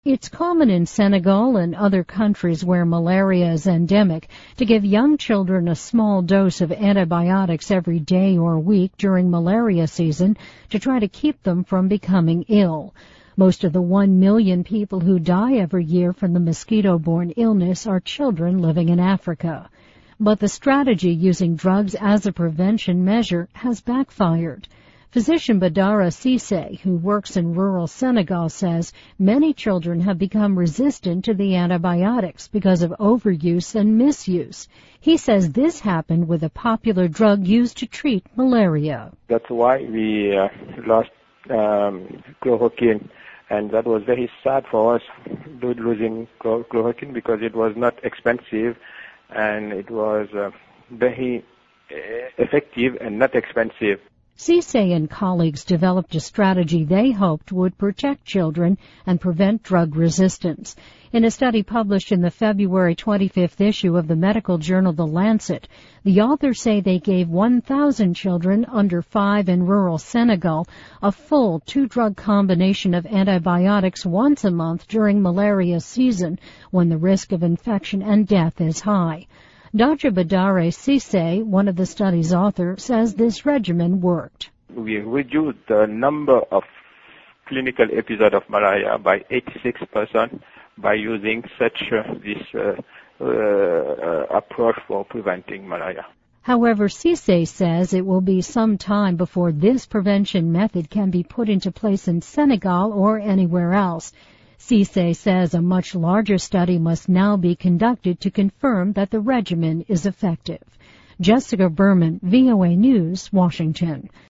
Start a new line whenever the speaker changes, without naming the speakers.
It's common in Senegal and other countries where malaria is endemic to give young children a small dose of antibiotics every day or week during malaria season to try to keep them from becoming ill. Most of the 1 million people who die every year from the mosquito-borne illness are children living in Africa. But the strategy using drugs as a prevention measure has backfired. Physician Badara Cissé, who works in rural Senegal, says many children have become resistant to the antibiotics because of overuse and misuse. He says this happened with a popular drug used to treat malaria.
That's why we lost chloroquine, and that was very sad for us, losing chloroquine, because it was not expensive and it was very effective and not expensive.
Cissé and colleagues developed a strategy they hoped would protect children and prevent drug resistance. In a study published in the February 25th issue of the medical journal The Lancet, the authors say they gave 1,000 children under 5 in rural Senegal a full 2-drug combination of antibiotics once a month during malaria season, when the risk of infection and death is high. Dr. Badara Cissé, one of the study's authors, says this regimen worked.
We reduced the number of clinical episodes of malaria by 86% by using this approach for preventing malaria.
However, Cissé says it will be some time before this prevention method can be put into place in Senegal or anywhere else. Cissé says a much larger study must now be conducted to confirm that the regimen is effective. Jessica Berman, VOA News, Washington.